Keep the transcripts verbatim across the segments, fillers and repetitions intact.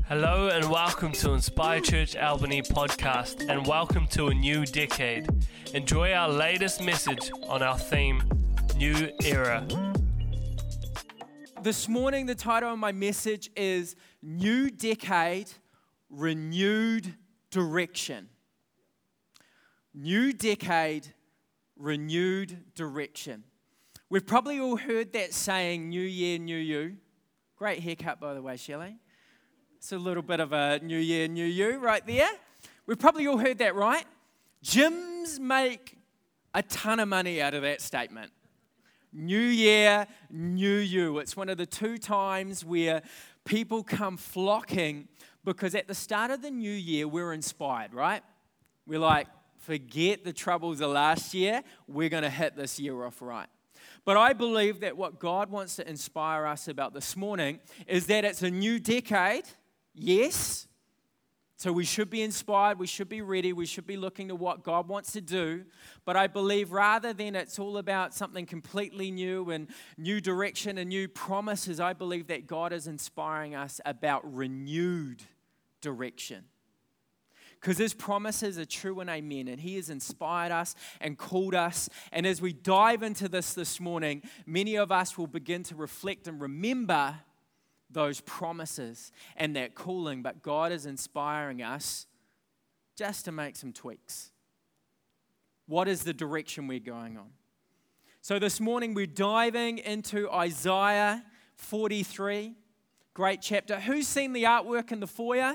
Hello and welcome to Inspire Church Albany podcast, and welcome to a new decade. Enjoy our latest message on our theme, New Era. This morning, the title of my message is New Decade, Renewed Direction. New Decade, Renewed Direction. We've probably all heard that saying, New Year, New You. Great haircut, by the way, Shelley. It's a little bit of a New Year, New You right there. We've probably all heard that, right? Gyms make a ton of money out of that statement. New Year, New You. It's one of the two times where people come flocking because at the start of the new year, we're inspired, right? We're like, forget the troubles of last year. We're going to hit this year off right. But I believe that what God wants to inspire us about this morning is that it's a new decade, yes. So we should be inspired, we should be ready, we should be looking to what God wants to do. But I believe rather than it's all about something completely new and new direction and new promises, I believe that God is inspiring us about renewed direction. Because His promises are true and amen, and He has inspired us and called us. And as we dive into this this morning, many of us will begin to reflect and remember those promises and that calling, but God is inspiring us just to make some tweaks. What is the direction we're going on? So this morning we're diving into Isaiah forty-three, great chapter. Who's seen the artwork in the foyer?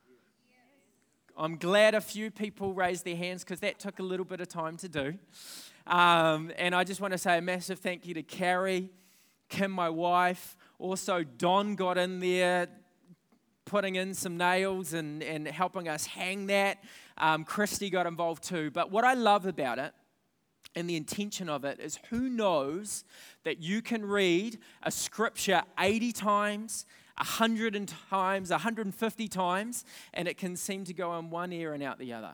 I'm glad a few people raised their hands because that took a little bit of time to do. Um, and I just want to say a massive thank you to Carrie, Kim, my wife. Also, Don got in there putting in some nails and, and helping us hang that. Um, Christy got involved too. But what I love about it and the intention of it is who knows that you can read a scripture eighty times, one hundred times, one hundred fifty times, and it can seem to go in one ear and out the other.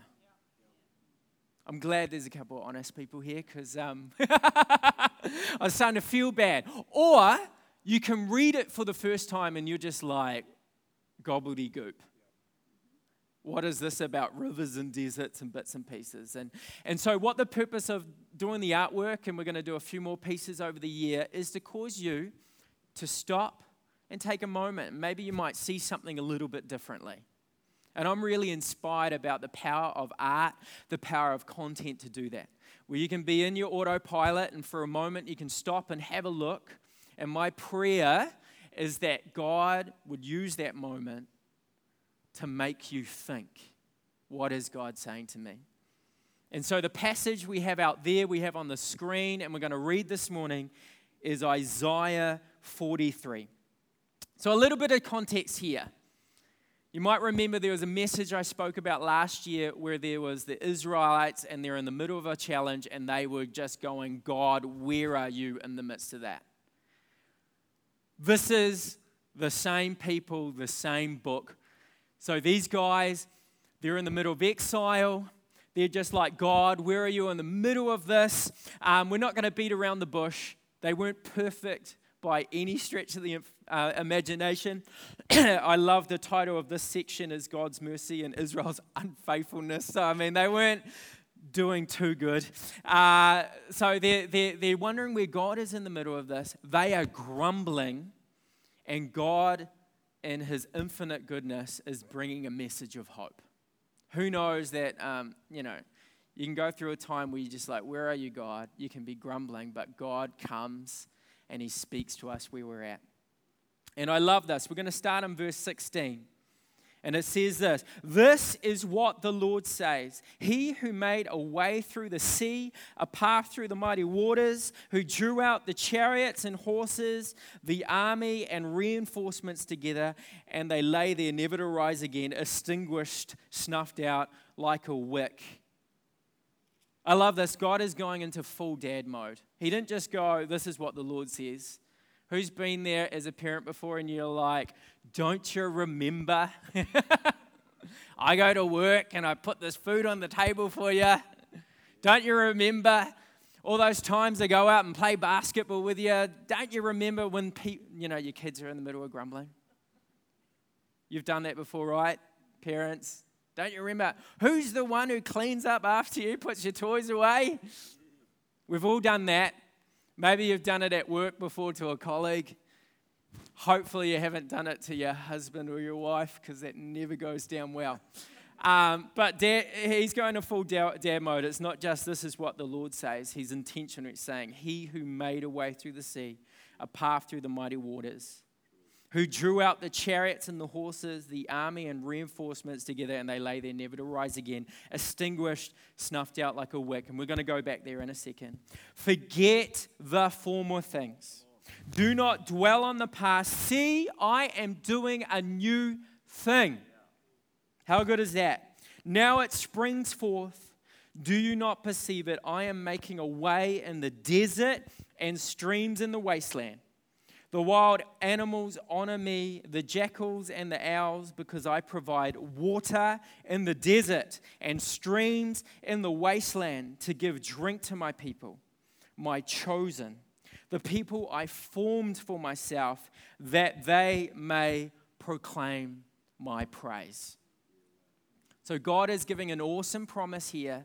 I'm glad there's a couple of honest people here because um, I was starting to feel bad. Or you can read it for the first time and you're just like, gobbledygook. What is this about rivers and deserts and bits and pieces? And, and so what the purpose of doing the artwork, and we're going to do a few more pieces over the year, is to cause you to stop and take a moment. Maybe you might see something a little bit differently. And I'm really inspired about the power of art, the power of content to do that. Where you can be in your autopilot and for a moment you can stop and have a look. And my prayer is that God would use that moment to make you think, what is God saying to me? And so the passage we have out there, we have on the screen, and we're going to read this morning, is Isaiah forty-three. So a little bit of context here. You might remember there was a message I spoke about last year where there was the Israelites and they're in the middle of a challenge and they were just going, God, where are you in the midst of that? This is the same people, the same book. So these guys, they're in the middle of exile. They're just like, God, where are you in the middle of this? Um, we're not going to beat around the bush. They weren't perfect by any stretch of the uh, imagination. I love the title of this section is God's mercy and Israel's unfaithfulness. So, I mean, they weren't doing too good. Uh, so they're, they're, they're wondering where God is in the middle of this. They are grumbling, and God, in His infinite goodness, is bringing a message of hope. Who knows that, um, you know, you can go through a time where you're just like, where are you, God? You can be grumbling, but God comes and He speaks to us where we're at. And I love this. We're going to start in verse sixteen. And it says this, this is what the Lord says. He who made a way through the sea, a path through the mighty waters, who drew out the chariots and horses, the army and reinforcements together, and they lay there never to rise again, extinguished, snuffed out like a wick. I love this. God is going into full dad mode. He didn't just go, this is what the Lord says. Who's been there as a parent before and you're like, don't you remember? I go to work and I put this food on the table for you. Don't you remember all those times I go out and play basketball with you? Don't you remember when pe- you know your kids are in the middle of grumbling? You've done that before, right? Parents, don't you remember? Who's the one who cleans up after you, puts your toys away? We've all done that. Maybe you've done it at work before to a colleague. Hopefully you haven't done it to your husband or your wife, because that never goes down well. Um, but dad, he's going to full dad, dad mode. It's not just this is what the Lord says. He's intentional. He's saying, he who made a way through the sea, a path through the mighty waters, who drew out the chariots and the horses, the army and reinforcements together, and they lay there never to rise again, extinguished, snuffed out like a wick. And we're going to go back there in a second. Forget the former things. Do not dwell on the past. See, I am doing a new thing. How good is that? Now it springs forth. Do you not perceive it? I am making a way in the desert and streams in the wasteland. The wild animals honor me, the jackals and the owls, because I provide water in the desert and streams in the wasteland to give drink to my people, my chosen, the people I formed for myself, that they may proclaim my praise. So God is giving an awesome promise here.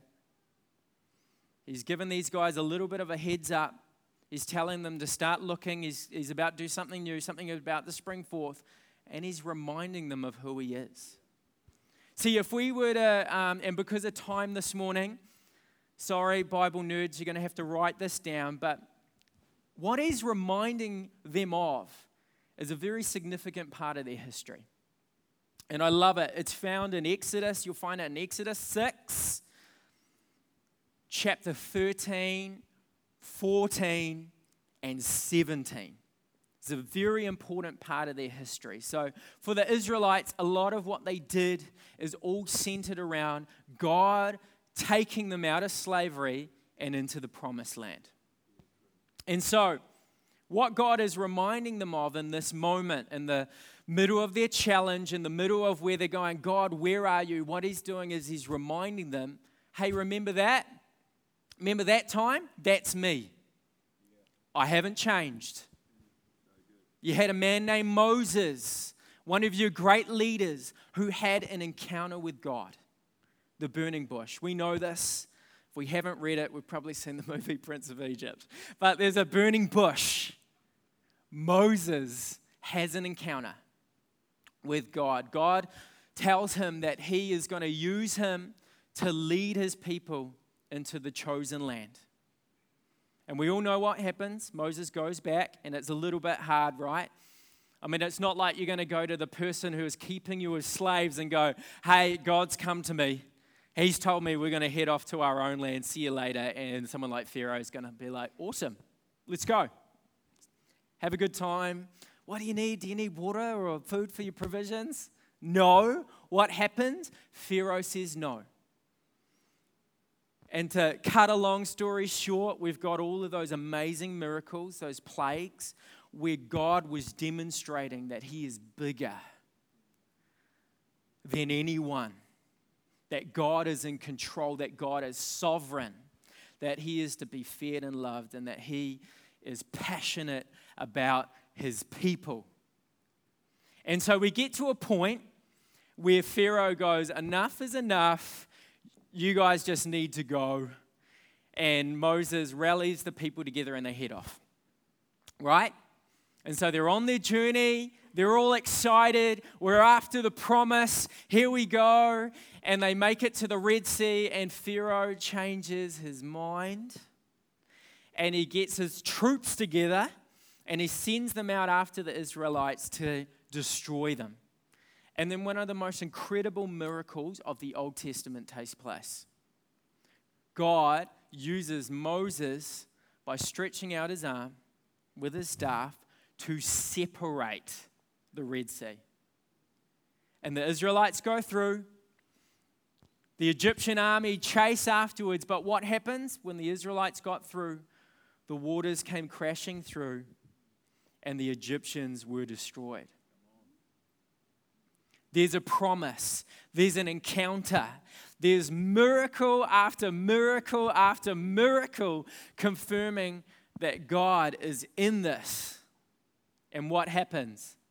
He's given these guys a little bit of a heads up. He's telling them to start looking. He's, he's about to do something new, something about to spring forth. And he's reminding them of who he is. See, if we were to, um, and because of time this morning, sorry, Bible nerds, you're going to have to write this down. But what he's reminding them of is a very significant part of their history. And I love it. It's found in Exodus. You'll find it in Exodus six, chapter thirteen, fourteen, and seventeen. It's a very important part of their history. So for the Israelites, a lot of what they did is all centered around God taking them out of slavery and into the promised land. And so what God is reminding them of in this moment, in the middle of their challenge, in the middle of where they're going, God, where are you? What he's doing is he's reminding them, hey, remember that? Remember that time? That's me. I haven't changed. You had a man named Moses, one of your great leaders, who had an encounter with God, the burning bush. We know this. If we haven't read it, we've probably seen the movie Prince of Egypt. But there's a burning bush. Moses has an encounter with God. God tells him that he is going to use him to lead his people into the chosen land. And we all know what happens. Moses goes back, and it's a little bit hard, right? I mean, it's not like you're going to go to the person who is keeping you as slaves and go, hey, God's come to me. He's told me we're going to head off to our own land. See you later. And someone like Pharaoh is going to be like, awesome, let's go. Have a good time. What do you need? Do you need water or food for your provisions? No. What happened? Pharaoh says no. And to cut a long story short, we've got all of those amazing miracles, those plagues, where God was demonstrating that he is bigger than anyone, that God is in control, that God is sovereign, that he is to be feared and loved, and that he is passionate about his people. And so we get to a point where Pharaoh goes, enough is enough. You guys just need to go. And Moses rallies the people together and they head off. Right? And so they're on their journey. They're all excited. We're after the promise. Here we go. And they make it to the Red Sea, and Pharaoh changes his mind. And he gets his troops together and he sends them out after the Israelites to destroy them. And then one of the most incredible miracles of the Old Testament takes place. God uses Moses by stretching out his arm with his staff to separate the Red Sea. And the Israelites go through. The Egyptian army chase afterwards. But what happens when the Israelites got through? The waters came crashing through and the Egyptians were destroyed. There's a promise. There's an encounter. There's miracle after miracle after miracle confirming that God is in this. And what happens?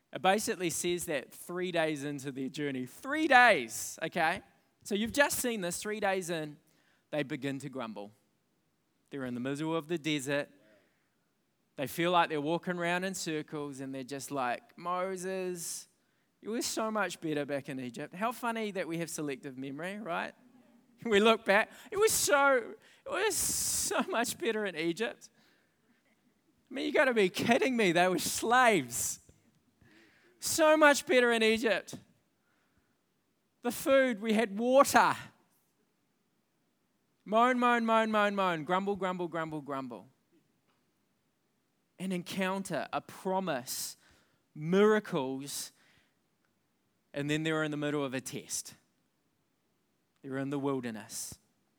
It basically says that three days into their journey, three days, okay? So you've just seen this, three days in, they begin to grumble. They're in the middle of the desert. They feel like they're walking around in circles and they're just like, Moses, it was so much better back in Egypt. How funny that we have selective memory, right? We look back, it was so, it was so much better in Egypt. I mean, you got to be kidding me. They were slaves. So much better in Egypt. The food, we had water. Moan, moan, moan, moan, moan. Grumble, grumble, grumble, grumble. An encounter, a promise, miracles, and then they're in the middle of a test. They're in the wilderness.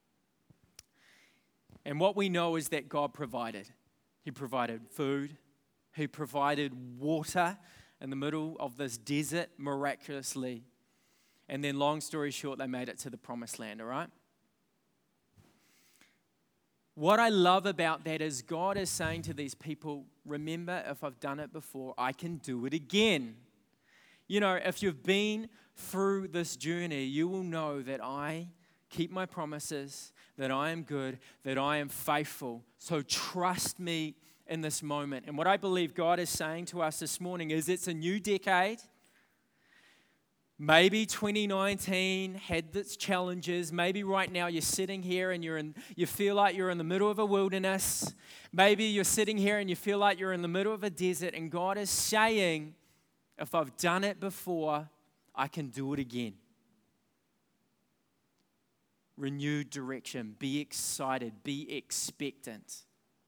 And what we know is that God provided. He provided food. He provided water in the middle of this desert miraculously. And then, long story short, they made it to the promised land, all right? What I love about that is God is saying to these people, remember, if I've done it before, I can do it again. You know, if you've been through this journey, you will know that I keep my promises, that I am good, that I am faithful. So trust me in this moment. And what I believe God is saying to us this morning is it's a new decade. Maybe twenty nineteen had its challenges. Maybe right now you're sitting here and you're in, you feel like you're in the middle of a wilderness. Maybe you're sitting here and you feel like you're in the middle of a desert, and God is saying, if I've done it before, I can do it again. Renewed direction. Be excited. Be expectant.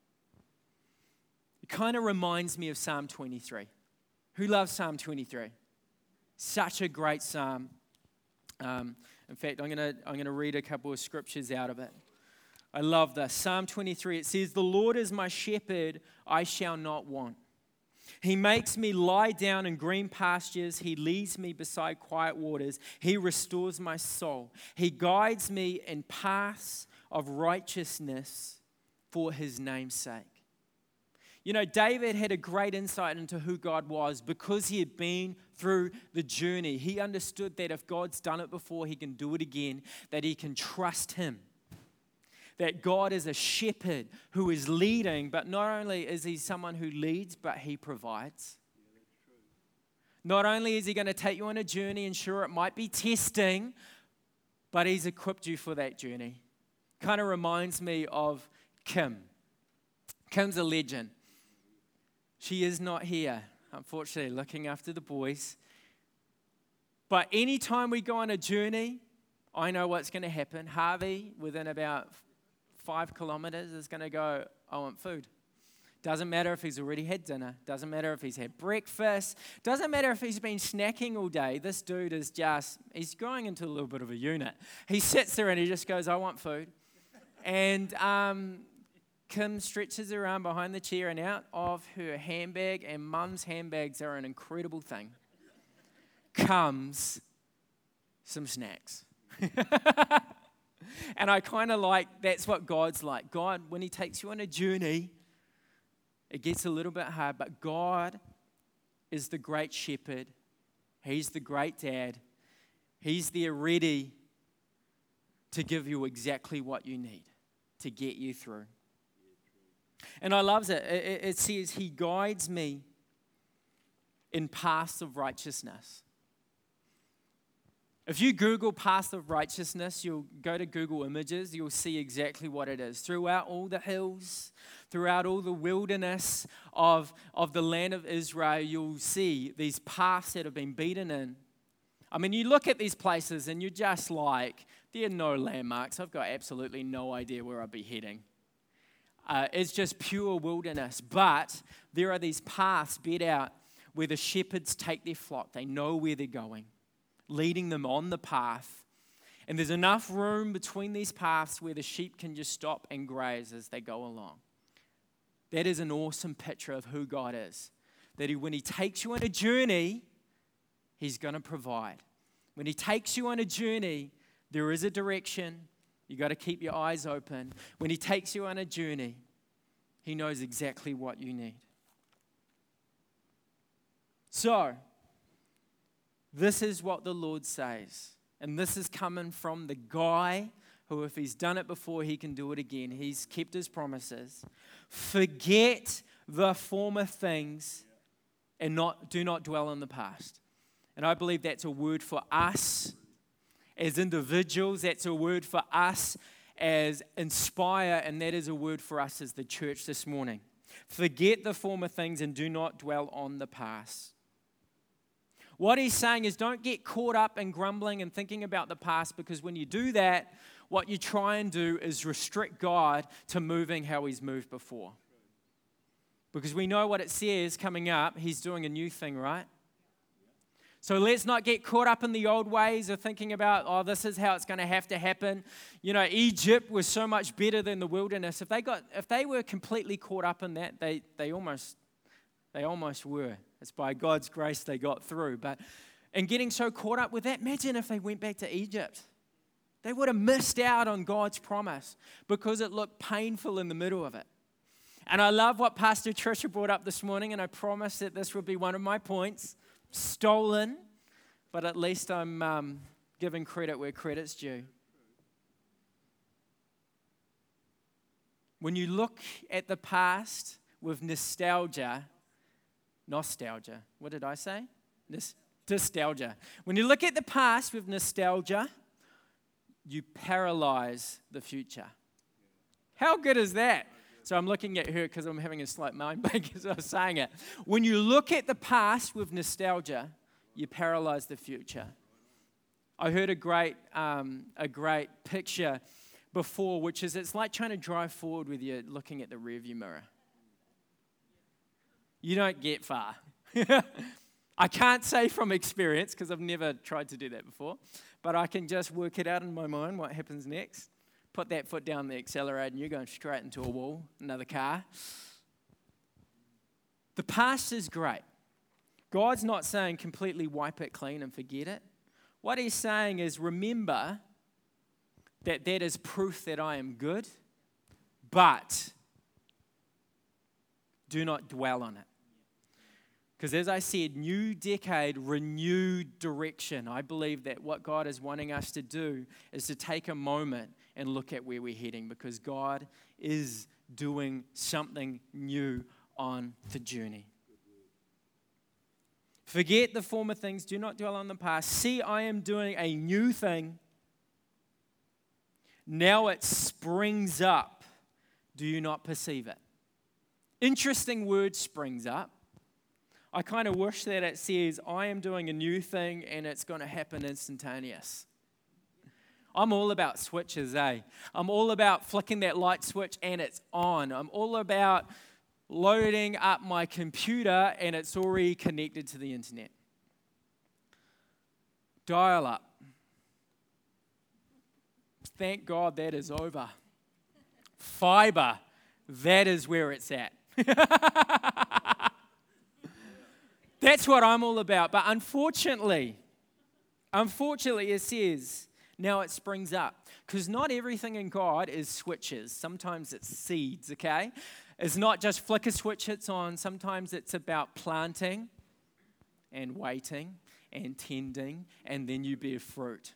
It kind of reminds me of Psalm twenty-three. Who loves Psalm twenty-three? Such a great psalm. Um, in fact, I'm going to I'm going to read a couple of scriptures out of it. I love this. Psalm twenty-three, it says, "The Lord is my shepherd, I shall not want. He makes me lie down in green pastures. He leads me beside quiet waters. He restores my soul. He guides me in paths of righteousness for his name's sake." You know, David had a great insight into who God was because he had been through the journey. He understood that if God's done it before, he can do it again, that he can trust him. That God is a shepherd who is leading, but not only is he someone who leads, but he provides. Not only is he going to take you on a journey, and sure, it might be testing, but he's equipped you for that journey. Kind of reminds me of Kim. Kim's a legend. She is not here, unfortunately, looking after the boys. But anytime we go on a journey, I know what's going to happen. Harvey, within about five kilometers, is going to go, I want food. Doesn't matter if he's already had dinner. Doesn't matter if he's had breakfast. Doesn't matter if he's been snacking all day. This dude is just, he's growing into a little bit of a unit. He sits there and he just goes, I want food. And um, Kim stretches her arm behind the chair, and out of her handbag, and Mum's handbags are an incredible thing, comes some snacks. And I kind of like, that's what God's like. God, when he takes you on a journey, it gets a little bit hard, but God is the great shepherd. He's the great dad. He's there ready to give you exactly what you need to get you through. And I love it. It says, he guides me in paths of righteousness. If you Google path of righteousness, you'll go to Google Images, you'll see exactly what it is. Throughout all the hills, throughout all the wilderness of, of the land of Israel, you'll see these paths that have been beaten in. I mean, you look at these places and you're just like, there are no landmarks. I've got absolutely no idea where I'll be heading. Uh, it's just pure wilderness. But there are these paths bid out where the shepherds take their flock. They know where they're going, leading them on the path. And there's enough room between these paths where the sheep can just stop and graze as they go along. That is an awesome picture of who God is. That he, when he takes you on a journey, he's going to provide. When he takes you on a journey, there is a direction. You got to keep your eyes open. When he takes you on a journey, he knows exactly what you need. So, This is what the Lord says. And this is coming from the guy who, if he's done it before, he can do it again. He's kept his promises. Forget the former things and not do not dwell on the past. And I believe that's a word for us as individuals. That's a word for us as Inspire, and that is a word for us as the church this morning. Forget the former things and do not dwell on the past. What he's saying is don't get caught up in grumbling and thinking about the past, because when you do that, what you try and do is restrict God to moving how he's moved before. Because we know what it says coming up, he's doing a new thing, right? So let's not get caught up in the old ways of thinking about, oh, this is how it's going to have to happen. You know, Egypt was so much better than the wilderness. If they got, if they were completely caught up in that, they they almost, they almost were. It's by God's grace they got through. But in getting so caught up with that, imagine if they went back to Egypt. They would have missed out on God's promise because it looked painful in the middle of it. And I love what Pastor Trisha brought up this morning, and I promise that this will be one of my points. Stolen, but at least I'm um, giving credit where credit's due. When you look at the past with nostalgia, nostalgia, what did I say? Nos- nostalgia. When you look at the past with nostalgia, you paralyze the future. How good is that? So I'm looking at her because I'm having a slight mind blank as I was saying it. When you look at the past with nostalgia, you paralyze the future. I heard a great, um, a great picture before, which is it's like trying to drive forward with you looking at the rearview mirror. You don't get far. I can't say from experience because I've never tried to do that before, but I can just work it out in my mind what happens next. Put that foot down the accelerator and you're going straight into a wall, another car. The past is great. God's not saying completely wipe it clean and forget it. What he's saying is remember that that is proof that I am good, but do not dwell on it. Because as I said, new decade, renewed direction. I believe that what God is wanting us to do is to take a moment and look at where we're heading, because God is doing something new on the journey. Forget the former things, do not dwell on the past. See, I am doing a new thing. Now it springs up. Do you not perceive it? Interesting word, springs up. I kind of wish that it says, I am doing a new thing and it's going to happen instantaneous. I'm all about switches, eh? I'm all about flicking that light switch and it's on. I'm all about loading up my computer and it's already connected to the internet. Dial up. Thank God that is over. Fiber, that is where it's at. That's what I'm all about. But unfortunately, unfortunately it says, now it springs up. Because not everything in God is switches. Sometimes it's seeds, okay? It's not just flick a switch, it's on. Sometimes it's about planting and waiting and tending, and then you bear fruit.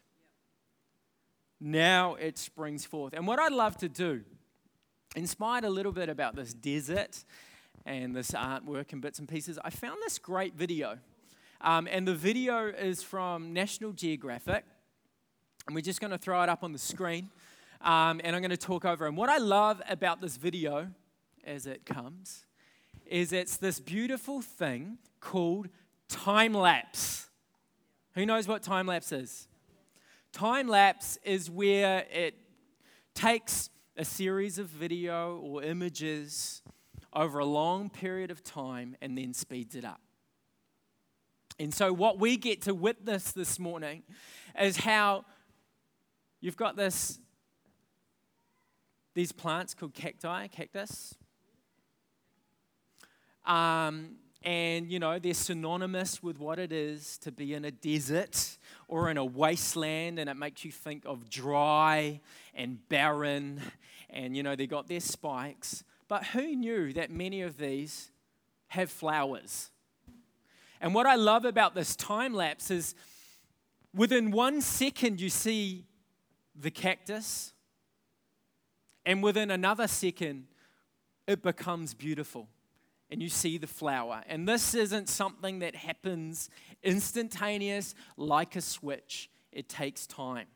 Now it springs forth. And what I'd love to do, inspired a little bit about this desert and this artwork and bits and pieces, I found this great video. Um, and the video is from National Geographic. And we're just going to throw it up on the screen. Um, and I'm going to talk over it. And what I love about this video, as it comes, is it's this beautiful thing called time-lapse. Who knows what time-lapse is? Time-lapse is where it takes a series of video or images over a long period of time and then speeds it up. And so what we get to witness this morning is how you've got this, these plants called cacti, cactus. Um, and, you know, they're synonymous with what it is to be in a desert or in a wasteland, and it makes you think of dry and barren, and, you know, they got their spikes. But who knew that many of these have flowers? And what I love about this time lapse is Within one second, you see the cactus, and within another second, it becomes beautiful, and you see the flower. And this isn't something that happens instantaneous like a switch. It takes time.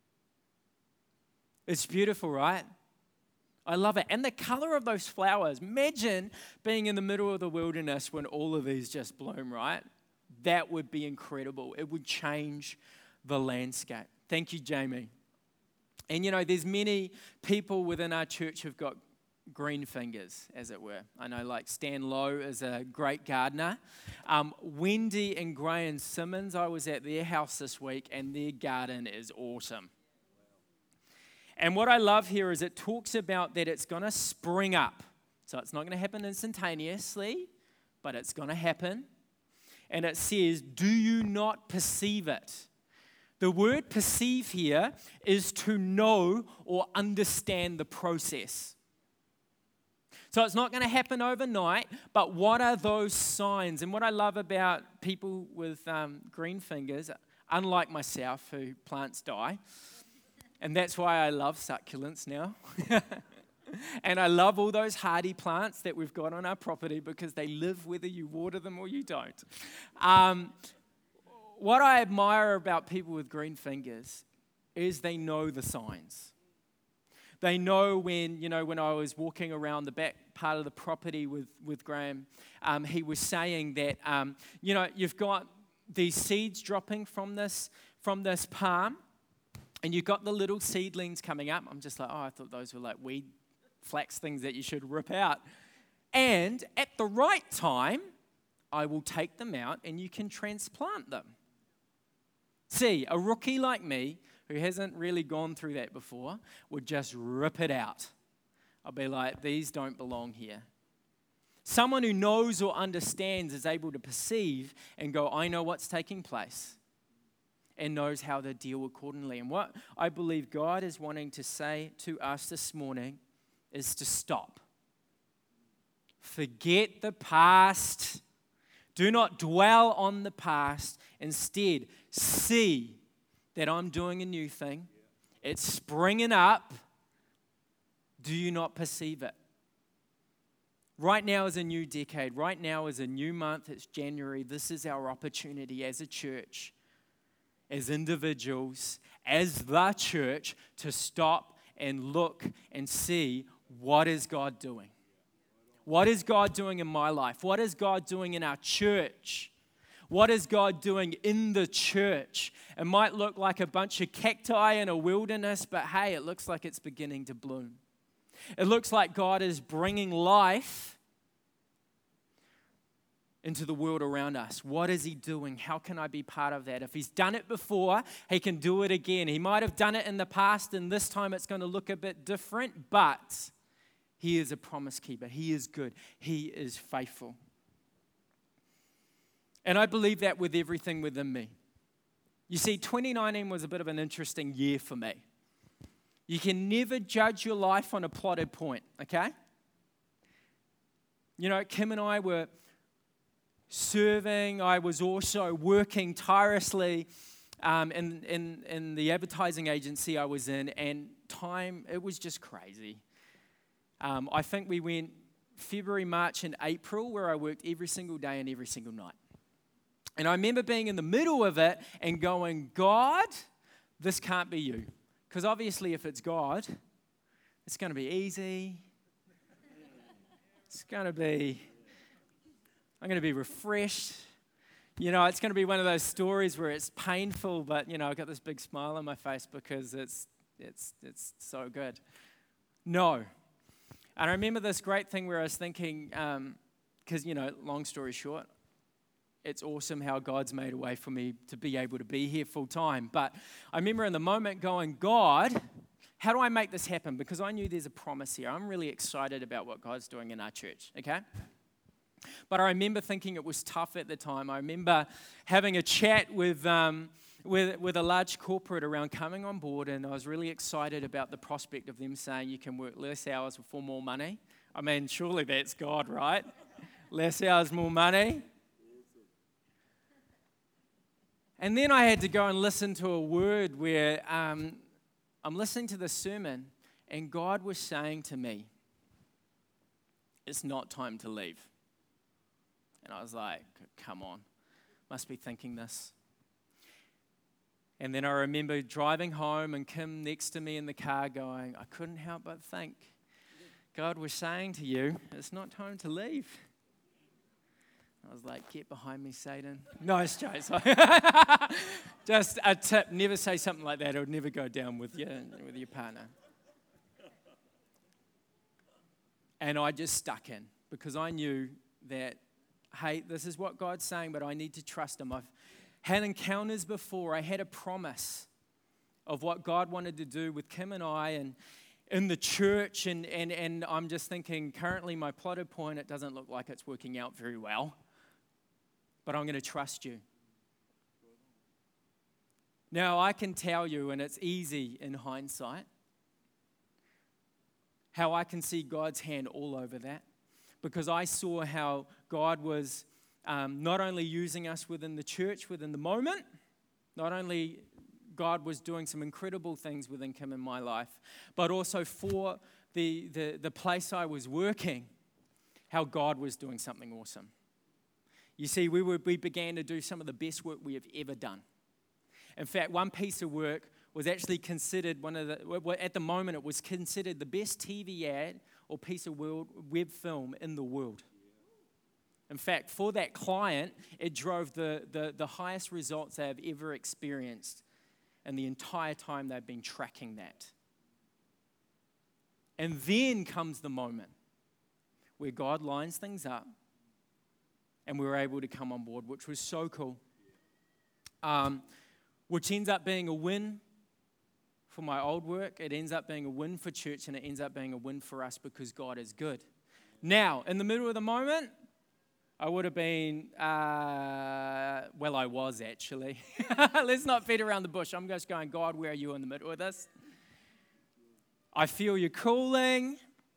It's beautiful, right? I love it. And the color of those flowers. Imagine being in the middle of the wilderness when all of these just bloom, right? That would be incredible. It would change the landscape. Thank you, Jamie. And you know, there's many people within our church who've got green fingers, as it were. I know like Stan Lowe is a great gardener. Um, Wendy and Graham Simmons, I was at their house this week, and their garden is awesome. And what I love here is it talks about that it's going to spring up. So it's not going to happen instantaneously, but it's going to happen. And it says, do you not perceive it? The word perceive here is to know or understand the process. So it's not going to happen overnight, but what are those signs? And what I love about people with um, green fingers, unlike myself who plants die, and that's why I love succulents now. And I love all those hardy plants that we've got on our property because they live whether you water them or you don't. Um, what I admire about people with green fingers is they know the signs. They know when, you know, when I was walking around the back part of the property with, with Graham, um, he was saying that, um, you know, you've got these seeds dropping from this, from this palm, and you've got the little seedlings coming up. I'm just like, oh, I thought those were like weed flax things that you should rip out. And at the right time, I will take them out and you can transplant them. See, a rookie like me, who hasn't really gone through that before, would just rip it out. I'll be like, these don't belong here. Someone who knows or understands is able to perceive and go, I know what's taking place, and knows how to deal accordingly. And what I believe God is wanting to say to us this morning is to stop. Forget the past. Do not dwell on the past. Instead, see that I'm doing a new thing. It's springing up. Do you not perceive it? Right now is a new decade. Right now is a new month. It's January. This is our opportunity as a church, as individuals, as the church, to stop and look and see, what is God doing? What is God doing in my life? What is God doing in our church? What is God doing in the church? It might look like a bunch of cacti in a wilderness, but hey, it looks like it's beginning to bloom. It looks like God is bringing life into the world around us. What is He doing? How can I be part of that? If He's done it before, He can do it again. He might have done it in the past, and this time it's going to look a bit different, but He is a promise keeper. He is good. He is faithful. And I believe that with everything within me. You see, twenty nineteen was a bit of an interesting year for me. You can never judge your life on a plotted point, okay? You know, Kim and I were serving. I was also working tirelessly um, in, in, in the advertising agency I was in, and time, it was just crazy. Um, I think we went February, March, and April, where I worked every single day and every single night. And I remember being in the middle of it and going, God, this can't be you. Because obviously if it's God, it's going to be easy. It's going to be, I'm going to be refreshed. You know, it's going to be one of those stories where it's painful, but, you know, I've got this big smile on my face because it's it's it's so good. No. And I remember this great thing where I was thinking, because, um, you know, long story short, it's awesome how God's made a way for me to be able to be here full time. But I remember in the moment going, God, how do I make this happen? Because I knew there's a promise here. I'm really excited about what God's doing in our church, okay? But I remember thinking it was tough at the time. I remember having a chat with, um, with, with a large corporate around coming on board, and I was really excited about the prospect of them saying you can work less hours for more money. I mean, surely that's God, right? Less hours, more money. And then I had to go and listen to a word where um, I'm listening to the sermon, and God was saying to me, it's not time to leave. And I was like, come on, must be thinking this. And then I remember driving home and Kim next to me in the car going, I couldn't help but think, God was saying to you, it's not time to leave. I was like, get behind me, Satan. Nice joke. Just a tip, never say something like that. It would never go down with you, with your partner. And I just stuck in because I knew that, hey, this is what God's saying, but I need to trust him. I've had encounters before. I had a promise of what God wanted to do with Kim and I and in the church. And, and, and I'm just thinking, currently my plotted point, it doesn't look like it's working out very well. But I'm going to trust you. Now, I can tell you, and it's easy in hindsight, how I can see God's hand all over that. Because I saw how God was um, not only using us within the church, within the moment, not only God was doing some incredible things within Kim in my life, but also for the, the, the place I was working, how God was doing something awesome. You see, we, were, we began to do some of the best work we have ever done. In fact, one piece of work was actually considered one of the, at the moment, it was considered the best T V ad or piece of world, web film in the world. In fact, for that client, it drove the, the, the highest results they have ever experienced in the entire time they've been tracking that. And then comes the moment where God lines things up and we were able to come on board, which was so cool. Um, which ends up being a win for my old work. It ends up being a win for church, and it ends up being a win for us because God is good. Now, in the middle of the moment, I would have been, uh, well, I was actually. Let's not beat around the bush. I'm just going, God, where are you in the middle of this? I feel you calling.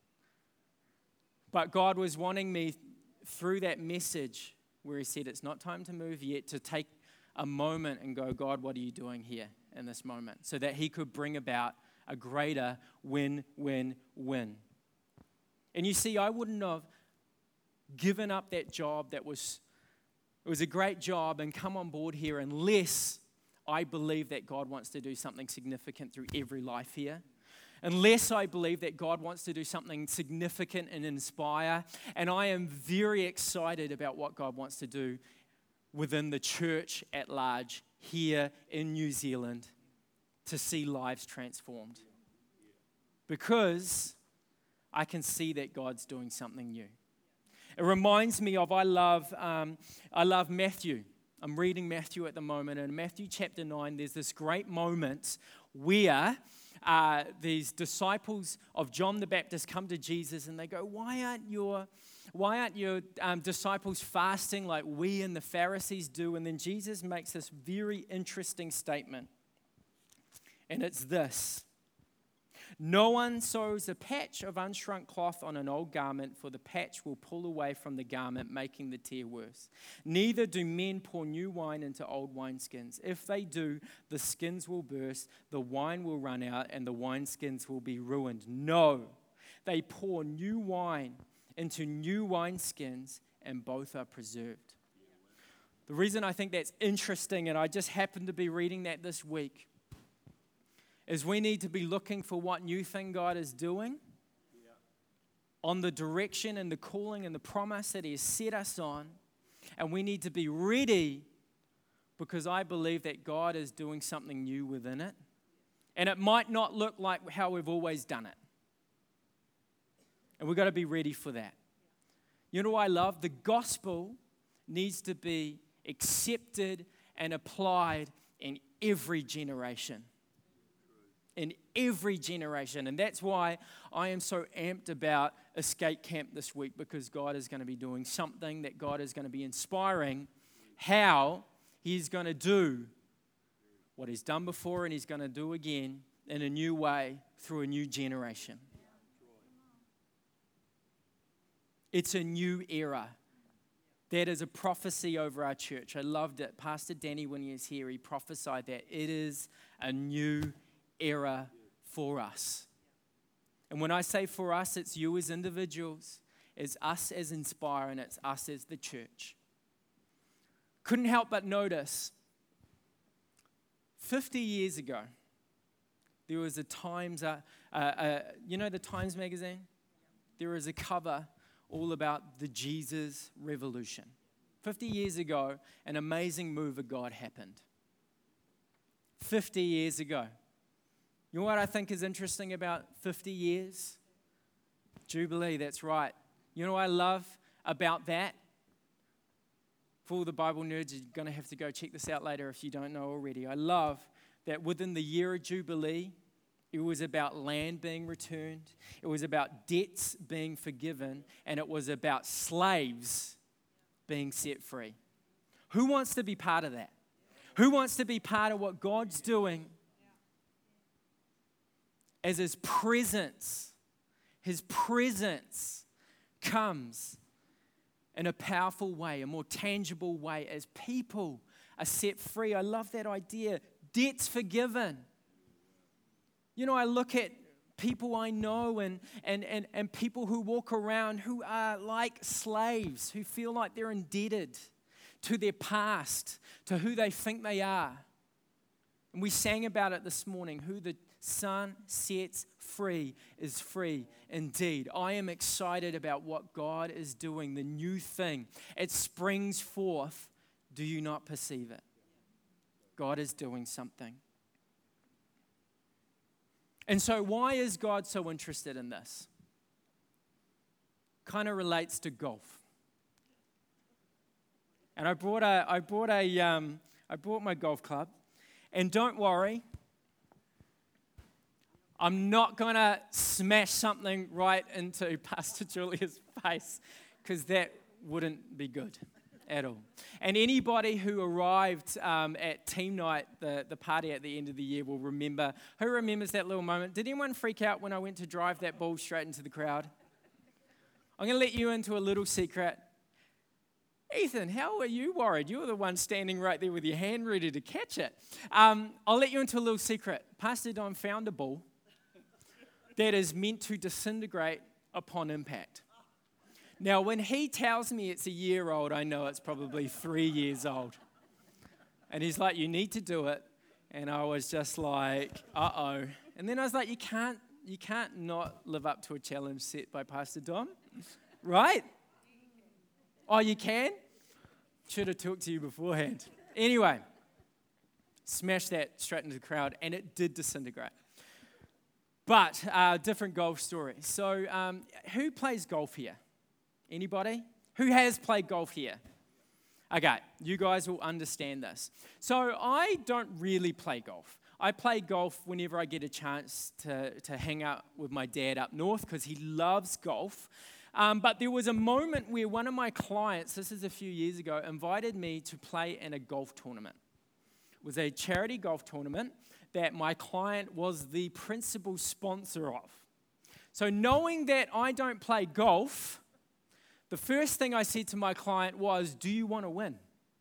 But God was wanting me through that message where he said, it's not time to move yet, to take a moment and go, God, what are you doing here in this moment? So that he could bring about a greater win, win, win. And you see, I wouldn't have given up that job that was, it was a great job and come on board here unless I believe that God wants to do something significant through every life here. Unless I believe that God wants to do something significant and inspire. And I am very excited about what God wants to do within the church at large here in New Zealand to see lives transformed. Because I can see that God's doing something new. It reminds me of, I love, um, I love Matthew. I'm reading Matthew at the moment. And in Matthew chapter nine, there's this great moment where uh, these disciples of John the Baptist come to Jesus and they go, why aren't your, why aren't your um, disciples fasting like we and the Pharisees do? And then Jesus makes this very interesting statement. And it's this. No one sews a patch of unshrunk cloth on an old garment, for the patch will pull away from the garment, making the tear worse. Neither do men pour new wine into old wineskins. If they do, the skins will burst, the wine will run out, and the wineskins will be ruined. No, they pour new wine into new wineskins, and both are preserved. The reason I think that's interesting, and I just happened to be reading that this week, is we need to be looking for what new thing God is doing yeah. on the direction and the calling and the promise that he has set us on. And we need to be ready because I believe that God is doing something new within it. And it might not look like how we've always done it. And we've got to be ready for that. You know what I love? The gospel needs to be accepted and applied in every generation. In every generation. And that's why I am so amped about Escape Camp this week, because God is going to be doing something, that God is going to be inspiring how he's going to do what he's done before and he's going to do again in a new way through a new generation. It's a new era. that is a prophecy over our church. I loved it. Pastor Danny, when he was here, he prophesied that it is a new era for us. And when I say for us, it's you as individuals, it's us as Inspire, and it's us as the church. Couldn't help but notice, fifty years ago, there was a Times, uh, uh, uh, you know the Times magazine? There was a cover all about the Jesus Revolution. fifty years ago, an amazing move of God happened. fifty years ago. You know what I think is interesting about fifty years? Jubilee, that's right. You know what I love about that? For all the Bible nerds, you're going to have to go check this out later if you don't know already. I love that within the year of Jubilee, it was about land being returned, it was about debts being forgiven, and it was about slaves being set free. Who wants to be part of that? Who wants to be part of what God's doing as His presence, His presence comes in a powerful way, a more tangible way, as people are set free? I love that idea. Debts forgiven. You know, I look at people I know and, and, and, and people who walk around who are like slaves, who feel like they're indebted to their past, to who they think they are. And we sang about it this morning. Who the Son sets free is free indeed. I am excited about what God is doing, the new thing. It springs forth. Do you not perceive it? God is doing something. And so why is God so interested in this? Kind of relates to golf. And I brought a, I brought a, um, I brought my golf club. And don't worry, I'm not going to smash something right into Pastor Julia's face, because that wouldn't be good at all. And anybody who arrived um, at team night, the, the party at the end of the year, will remember. Who remembers that little moment? Did anyone freak out when I went to drive that ball straight into the crowd? I'm going to let you into a little secret. Ethan, how are you worried? You were the one standing right there with your hand ready to catch it. Um, I'll let you into a little secret. Pastor Don found a ball that is meant to disintegrate upon impact. Now, when he tells me it's a year old, I know it's probably three years old. And he's like, you need to do it. And I was just like, uh-oh. And then I was like, you can't, you can't not live up to a challenge set by Pastor Dom, right? Oh, you can? Should have talked to you beforehand. Anyway, smashed that straight into the crowd, and it did disintegrate. But uh, different golf story. So um, who plays golf here? Anybody? Who has played golf here? Okay, you guys will understand this. So I don't really play golf. I play golf whenever I get a chance to, to hang out with my dad up north, because he loves golf. Um, but there was a moment where one of my clients, this is a few years ago, invited me to play in a golf tournament. It was a charity golf tournament that my client was the principal sponsor of. So knowing that I don't play golf, the first thing I said to my client was, do you want to win?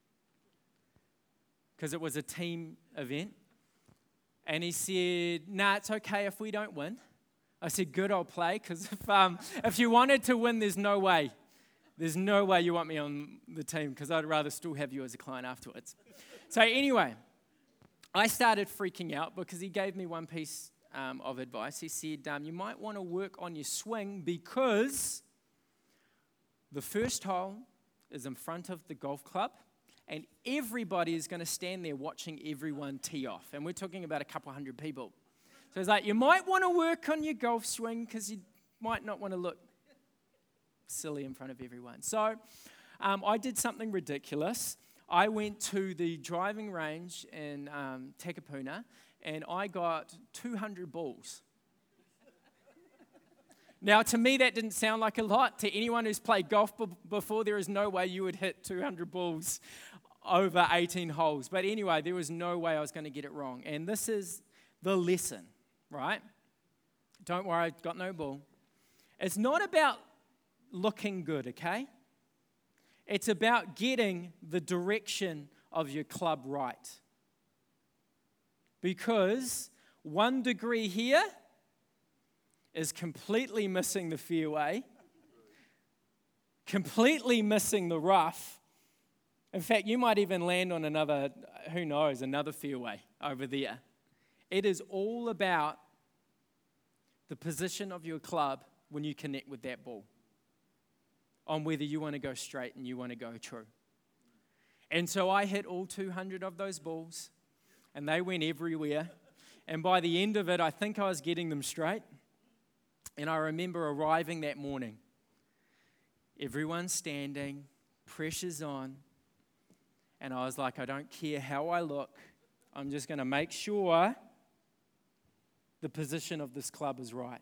Because it was a team event. And he said, nah, it's okay if we don't win. I said, good, I'll play, because if, um, if you wanted to win, there's no way. There's no way you want me on the team, because I'd rather still have you as a client afterwards. So anyway, I started freaking out because he gave me one piece um, of advice. He said, um, you might want to work on your swing, because the first hole is in front of the golf club, and everybody is going to stand there watching everyone tee off. And we're talking about a couple hundred people. So it's like, you might want to work on your golf swing, because you might not want to look silly in front of everyone. So um, I did something ridiculous. I went to the driving range in um, Takapuna, and I got two hundred balls. Now, to me, that didn't sound like a lot. To anyone who's played golf b- before, there is no way you would hit two hundred balls over eighteen holes. But anyway, there was no way I was going to get it wrong. And this is the lesson, right? Don't worry, I've got no ball. It's not about looking good, okay? It's about getting the direction of your club right. Because one degree here is completely missing the fairway, completely missing the rough. In fact, you might even land on another, who knows, another fairway over there. It is all about the position of your club when you connect with that ball, on whether you want to go straight and you want to go true. And so I hit all two hundred of those balls, and they went everywhere. And by the end of it, I think I was getting them straight. And I remember arriving that morning. Everyone's standing, pressure's on. And I was like, I don't care how I look. I'm just going to make sure the position of this club is right.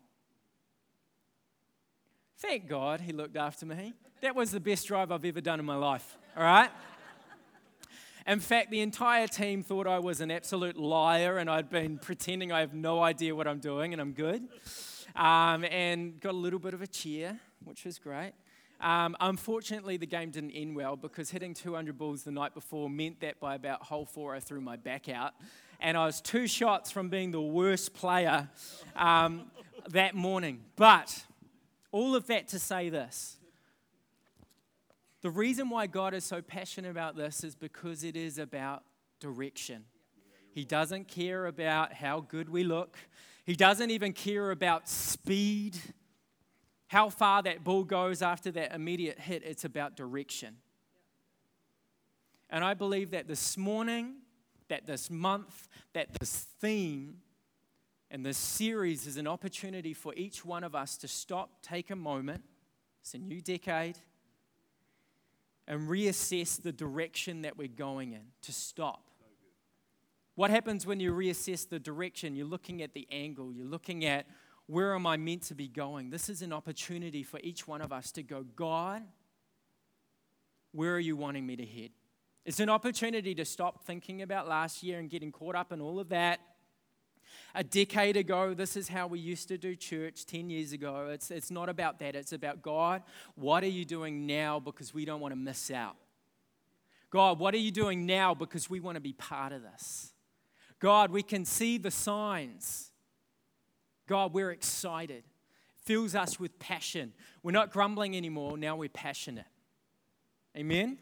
Thank God he looked after me. That was the best drive I've ever done in my life, all right? In fact, the entire team thought I was an absolute liar and I'd been pretending I have no idea what I'm doing and I'm good. Um, and got a little bit of a cheer, which was great. Um, unfortunately, the game didn't end well because hitting two hundred balls the night before meant that by about hole four, I threw my back out. And I was two shots from being the worst player um, that morning. But all of that to say this. The reason why God is so passionate about this is because it is about direction. He doesn't care about how good we look. He doesn't even care about speed, how far that ball goes after that immediate hit. It's about direction. And I believe that this morning, that this month, that this theme and this series is an opportunity for each one of us to stop, take a moment. It's a new decade. And reassess the direction that we're going in, to stop. What happens when you reassess the direction? You're looking at the angle. You're looking at, where am I meant to be going? This is an opportunity for each one of us to go, God, where are you wanting me to head? It's an opportunity to stop thinking about last year and getting caught up in all of that. A decade ago, this is how we used to do church. Ten years ago, it's, it's not about that. It's about, God, what are you doing now because we don't want to miss out? God, what are you doing now because we want to be part of this? God, we can see the signs. God, we're excited. It fills us with passion. We're not grumbling anymore. Now we're passionate. Amen?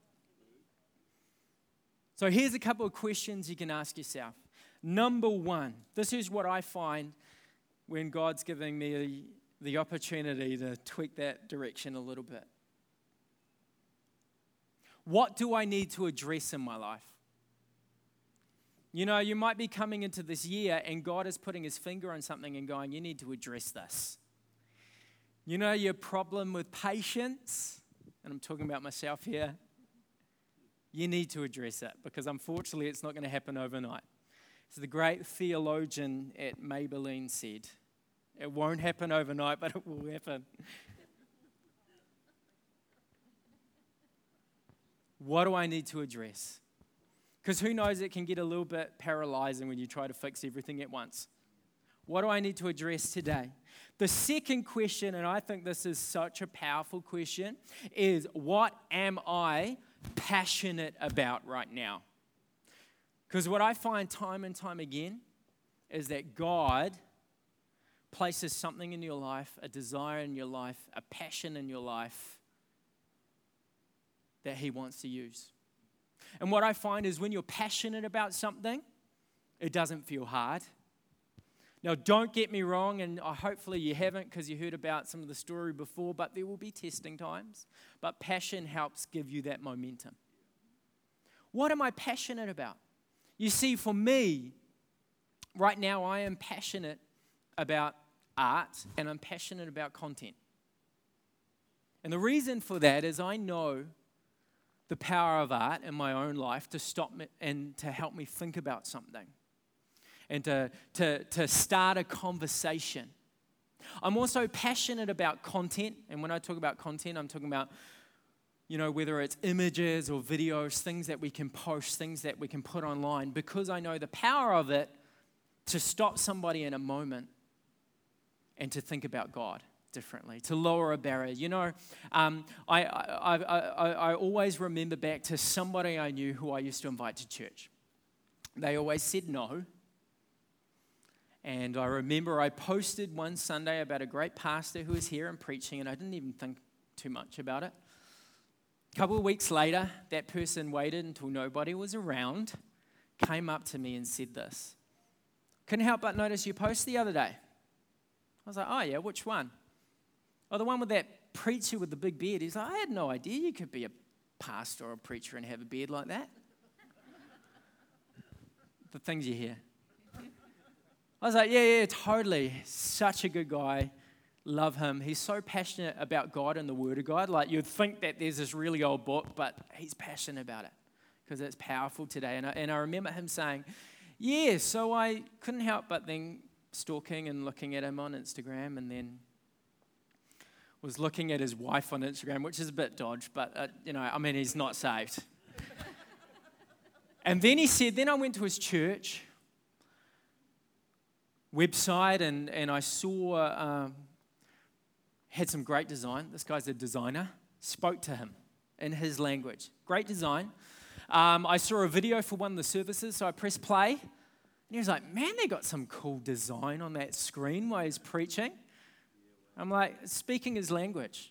So here's a couple of questions you can ask yourself. Number one, this is what I find when God's giving me the opportunity to tweak that direction a little bit. What do I need to address in my life? You know, you might be coming into this year and God is putting his finger on something and going, you need to address this. You know, your problem with patience, and I'm talking about myself here, you need to address it because unfortunately it's not going to happen overnight. So the great theologian at Maybelline said, it won't happen overnight, but it will happen. What do I need to address? Because who knows, it can get a little bit paralyzing when you try to fix everything at once. What do I need to address today? The second question, and I think this is such a powerful question, is what am I passionate about right now? Because what I find time and time again is that God places something in your life, a desire in your life, a passion in your life that he wants to use. And what I find is when you're passionate about something, it doesn't feel hard. Now, don't get me wrong, and hopefully you haven't because you heard about some of the story before, but there will be testing times. But passion helps give you that momentum. What am I passionate about? You see, for me, right now I am passionate about art and I'm passionate about content. And the reason for that is I know the power of art in my own life to stop me and to help me think about something and to, to, to start a conversation. I'm also passionate about content, and when I talk about content, I'm talking about, you know, whether it's images or videos, things that we can post, things that we can put online, because I know the power of it to stop somebody in a moment and to think about God, differently, to lower a barrier. You know, um, I, I, I, I, I always remember back to somebody I knew who I used to invite to church. They always said no. And I remember I posted one Sunday about a great pastor who was here and preaching, and I didn't even think too much about it. A couple of weeks later, that person waited until nobody was around, came up to me and said this. Couldn't help but notice your post the other day. I was like, oh yeah, which one? Oh, the one with that preacher with the big beard. He's like, I had no idea you could be a pastor or a preacher and have a beard like that. The things you hear. I was like, yeah, yeah, totally. Such a good guy. Love him. He's so passionate about God and the Word of God. Like, you'd think that there's this really old book, but he's passionate about it because it's powerful today. And I, and I remember him saying, yeah, so I couldn't help but then stalking and looking at him on Instagram, and then was looking at his wife on Instagram, which is a bit dodge, but, uh, you know, I mean, he's not saved. And then he said, then I went to his church website, and, and I saw, um, had some great design. This guy's a designer. Spoke to him in his language. Great design. Um, I saw a video for one of the services, so I pressed play. And he was like, man, they got some cool design on that screen while he's preaching. I'm like, speaking his language.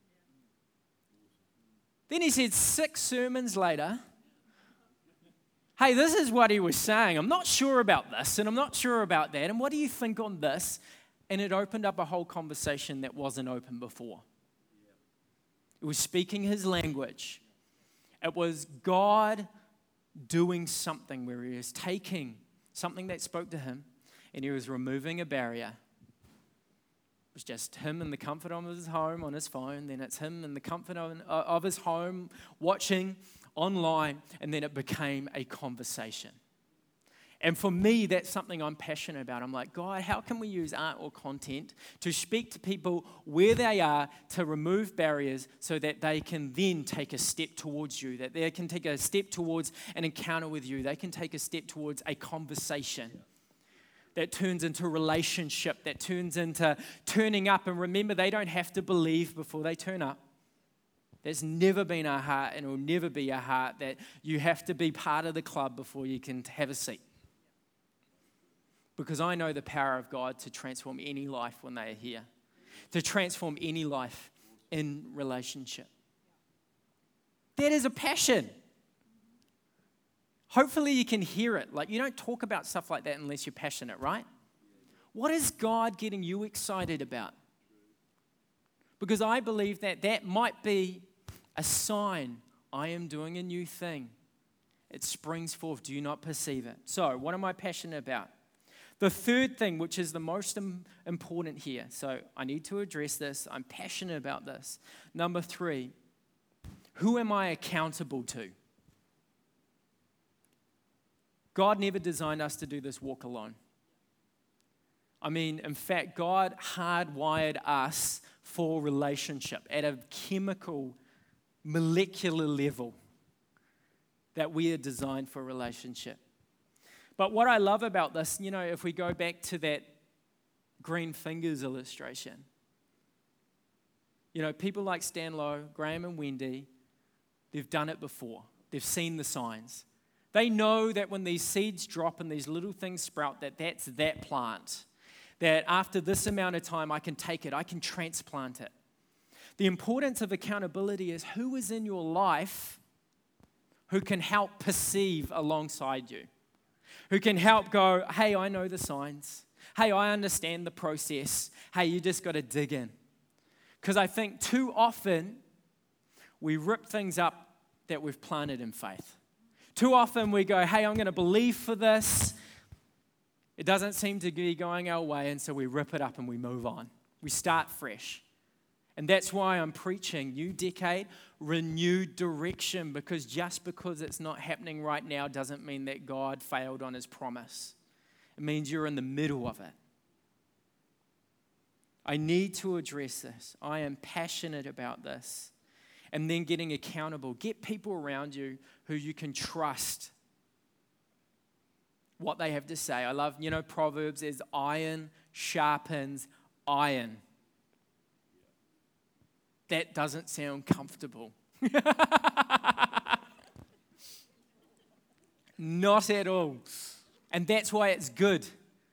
Then he said six sermons later, hey, this is what he was saying. I'm not sure about this, and I'm not sure about that. And what do you think on this? And it opened up a whole conversation that wasn't open before. It was speaking his language. It was God doing something where he was taking something that spoke to him, and he was removing a barrier. It was just him in the comfort of his home on his phone. Then it's him in the comfort of, of his home watching online, and then it became a conversation. And for me, that's something I'm passionate about. I'm like, God, how can we use art or content to speak to people where they are, to remove barriers so that they can then take a step towards you, that they can take a step towards an encounter with you, they can take a step towards a conversation that turns into relationship, that turns into turning up. And remember, they don't have to believe before they turn up. There's never been our heart, and it will never be our heart, that you have to be part of the club before you can have a seat. Because I know the power of God to transform any life when they are here, to transform any life in relationship. That is a passion. Hopefully you can hear it. Like, you don't talk about stuff like that unless you're passionate, right? What is God getting you excited about? Because I believe that that might be a sign I am doing a new thing. It springs forth. Do you not perceive it? So, what am I passionate about? The third thing, which is the most important here, so I need to address this. I'm passionate about this. Number three, who am I accountable to? God never designed us to do this walk alone. I mean, in fact, God hardwired us for relationship at a chemical, molecular level, that we are designed for relationship. But what I love about this, you know, if we go back to that green fingers illustration, you know, people like Stan Lowe, Graham and Wendy, they've done it before. They've seen the signs. They know that when these seeds drop and these little things sprout, that that's that plant. That after this amount of time, I can take it, I can transplant it. The importance of accountability is who is in your life who can help perceive alongside you, who can help go, hey, I know the signs. Hey, I understand the process. Hey, you just got to dig in. Because I think too often we rip things up that we've planted in faith. Too often we go, hey, I'm going to believe for this. It doesn't seem to be going our way, and so we rip it up and we move on. We start fresh. And that's why I'm preaching new decade, renewed direction, because just because it's not happening right now doesn't mean that God failed on his promise. It means you're in the middle of it. I need to address this. I am passionate about this. And then getting accountable. Get people around you who you can trust what they have to say. I love, you know, Proverbs is iron sharpens iron. That doesn't sound comfortable. Not at all. And that's why it's good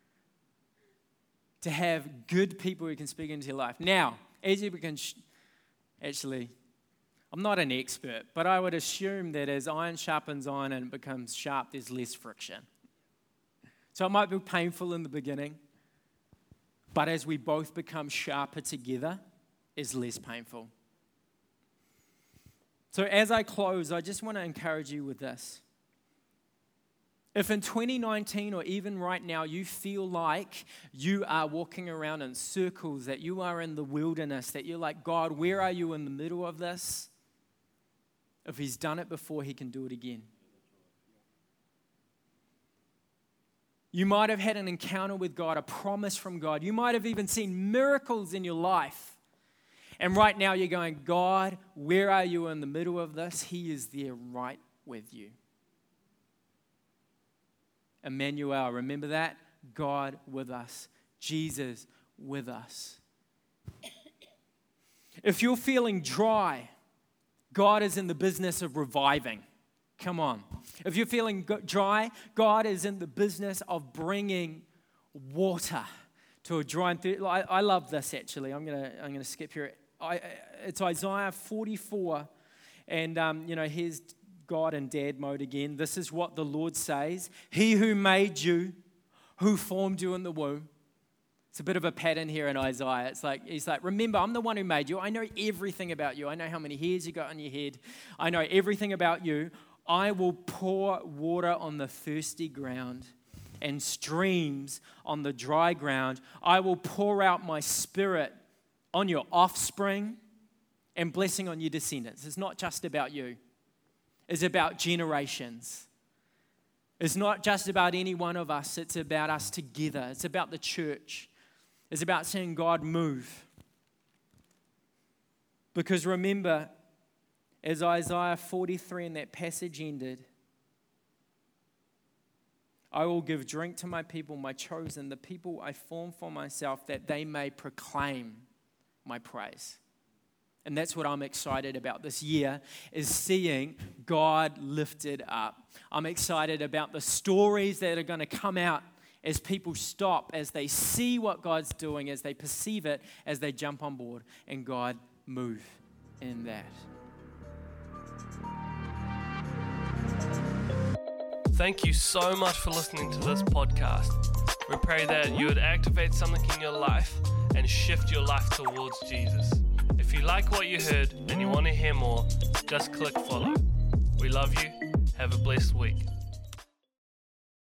to have good people who can speak into your life. Now, as you begin, sh- actually, I'm not an expert, but I would assume that as iron sharpens iron and it becomes sharp, there's less friction. So it might be painful in the beginning, but as we both become sharper together, it's less painful. So as I close, I just want to encourage you with this. If in twenty nineteen or even right now you feel like you are walking around in circles, that you are in the wilderness, that you're like, God, where are you in the middle of this? If he's done it before, he can do it again. You might have had an encounter with God, a promise from God. You might have even seen miracles in your life. And right now you're going, God, where are you in the middle of this? He is there right with you. Emmanuel, remember that? God with us. Jesus with us. If you're feeling dry, God is in the business of reviving. Come on. If you're feeling dry, God is in the business of bringing water to a dry and thirsty. I, I love this actually. I'm gonna I'm gonna skip here. I, it's Isaiah forty-four, and um, you know here's God in dad mode again. This is what the Lord says: He who made you, who formed you in the womb. It's a bit of a pattern here in Isaiah. It's like, he's like, remember, I'm the one who made you. I know everything about you. I know how many hairs you got on your head. I know everything about you. I will pour water on the thirsty ground and streams on the dry ground. I will pour out my spirit on your offspring and blessing on your descendants. It's not just about you. It's about generations. It's not just about any one of us. It's about us together. It's about the church. It's about seeing God move. Because remember, as Isaiah forty-three in that passage ended, I will give drink to my people, my chosen, the people I form for myself, that they may proclaim my praise. And that's what I'm excited about this year, is seeing God lifted up. I'm excited about the stories that are going to come out as people stop, as they see what God's doing, as they perceive it, as they jump on board, and God move in that. Thank you so much for listening to this podcast. We pray that you would activate something in your life and shift your life towards Jesus. If you like what you heard and you want to hear more, just click follow. We love you. Have a blessed week.